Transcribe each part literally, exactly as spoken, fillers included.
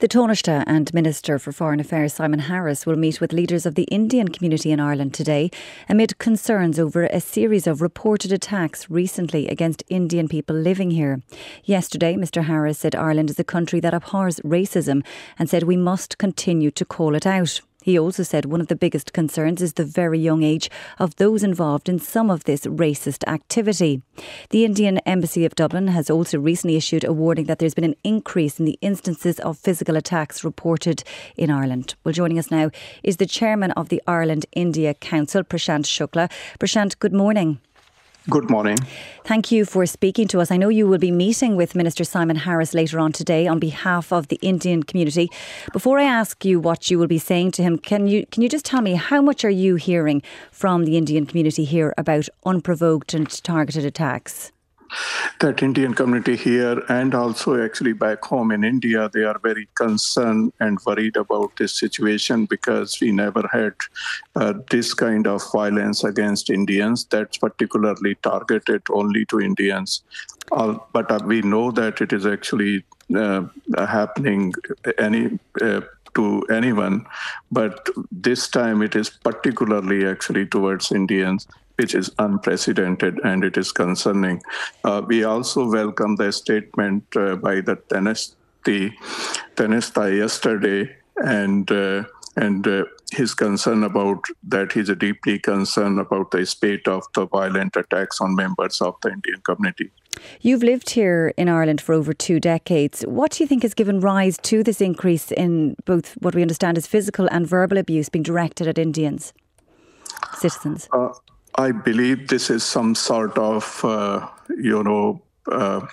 The Taoiseach and Minister for Foreign Affairs Simon Harris will meet with leaders of the Indian community in Ireland today amid concerns over a series of reported attacks recently against Indian people living here. Yesterday, Mr Harris said Ireland is a country that abhors racism and said we must continue to call it out. He also said one of the biggest concerns is the very young age of those involved in some of this racist activity. The Indian Embassy of Dublin has also recently issued a warning that there's been an increase in the instances of physical attacks reported in Ireland. Well, joining us now is the chairman of the Ireland-India Council, Prashant Shukla. Prashant, good morning. Good morning. Thank you for speaking to us. I know you will be meeting with Minister Simon Harris later on today on behalf of the Indian community. Before I ask you what you will be saying to him, can you can you just tell me how much are you hearing from the Indian community here about unprovoked and targeted attacks? That Indian community here and also actually back home in India, they are very concerned and worried about this situation because we never had uh, this kind of violence against Indians that's particularly targeted only to Indians. Uh, but uh, we know that it is actually uh, happening any uh, to anyone, but this time it is particularly actually towards Indians, which is unprecedented and it is concerning. Uh, we also welcome the statement uh, by the Tenesti, Tenesta yesterday and uh, and uh, his concern about that he's deeply concerned about the spate of the violent attacks on members of the Indian community. You've lived here in Ireland for over two decades. What do you think has given rise to this increase in both what we understand is physical and verbal abuse being directed at Indians, citizens? Uh, I believe this is some sort of, uh, you know, uh,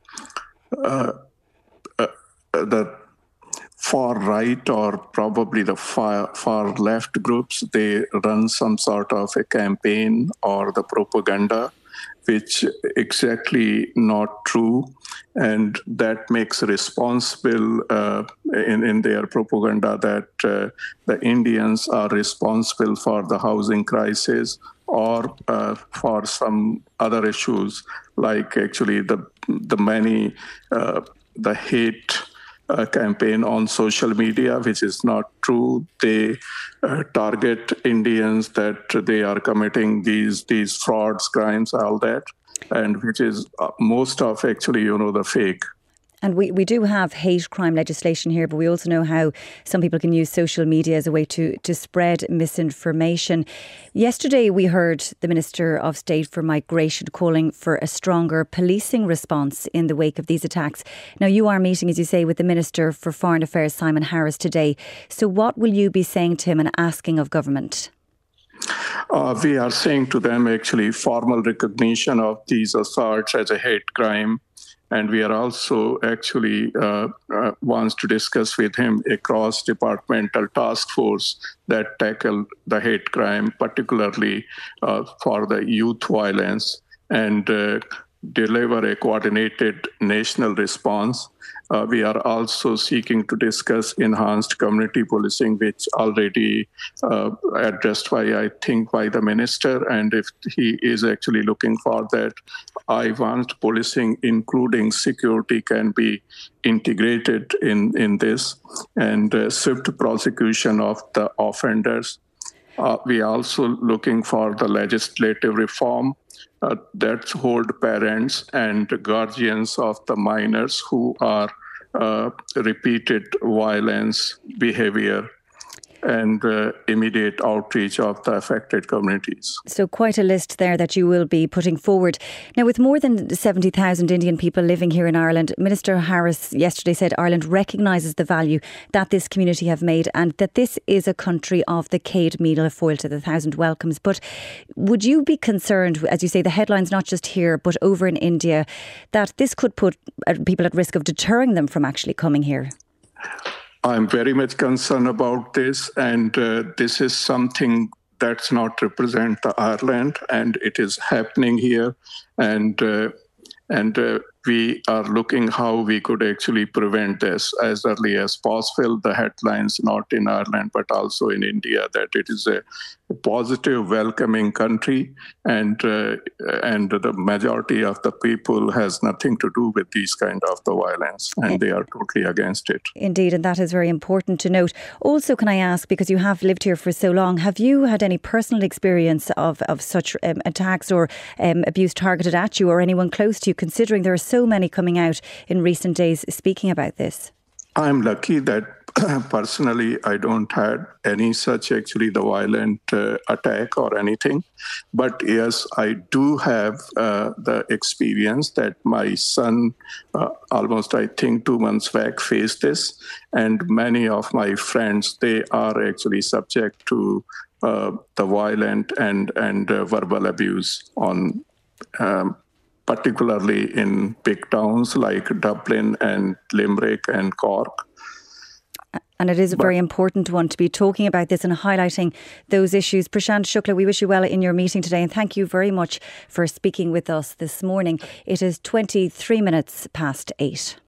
uh, uh, the far right or probably the far, far left groups. They run some sort of a campaign or the propaganda, which exactly not true. And that makes responsible uh, in, in their propaganda that uh, the Indians are responsible for the housing crisis or uh, for some other issues like actually the the many, uh, the hate uh, campaign on social media, which is not true. They uh, target Indians that they are committing these, these frauds, crimes, all that. And which is uh, most of actually, you know, the fake. And we, we do have hate crime legislation here, but we also know how some people can use social media as a way to, to spread misinformation. Yesterday, we heard the Minister of State for Migration calling for a stronger policing response in the wake of these attacks. Now, you are meeting, as you say, with the Minister for Foreign Affairs, Simon Harris, today. So what will you be saying to him and asking of government? Uh, we are saying to them actually formal recognition of these assaults as a hate crime. And we are also actually uh, uh, wants to discuss with him a cross-departmental task force that tackle the hate crime, particularly uh, for the youth violence, and uh, deliver a coordinated national response. Uh, we are also seeking to discuss enhanced community policing, which already uh, addressed by, I think, by the minister. And if he is actually looking for that, I want policing, including security, can be integrated in, in this, and uh, swift prosecution of the offenders. Uh, we are also looking for the legislative reform uh, that hold parents and guardians of the minors who are uh, repeated violence behavior and uh, immediate outreach of the affected communities. So quite a list there that you will be putting forward. Now, with more than seventy thousand Indian people living here in Ireland, Minister Harris yesterday said Ireland recognises the value that this community have made and that this is a country of the Céad Míle Fáilte, the thousand welcomes. But would you be concerned, as you say, the headlines not just here but over in India, that this could put people at risk of deterring them from actually coming here? I'm very much concerned about this, and uh, this is something that's not represent the Ireland, and it is happening here. And uh, and uh, we are looking how we could actually prevent this as early as possible. The headlines, not in Ireland, but also in India, that it is a positive, welcoming country, and uh, and the majority of the people has nothing to do with these kind of the violence, and they are totally against it. Indeed, and that is very important to note. Also, can I ask, because you have lived here for so long, have you had any personal experience of, of such um, attacks or um, abuse targeted at you or anyone close to you, considering there are so many coming out in recent days speaking about this? I'm lucky that personally I don't had any such actually the violent uh, attack or anything. But yes, I do have uh, the experience that my son uh, almost I think two months back faced this, and many of my friends, they are actually subject to uh, the violent and, and uh, verbal abuse on um, particularly in big towns like Dublin and Limerick and Cork. And it is a very important one to be talking about this and highlighting those issues. Prashant Shukla, we wish you well in your meeting today, and thank you very much for speaking with us this morning. It is twenty-three minutes past eight.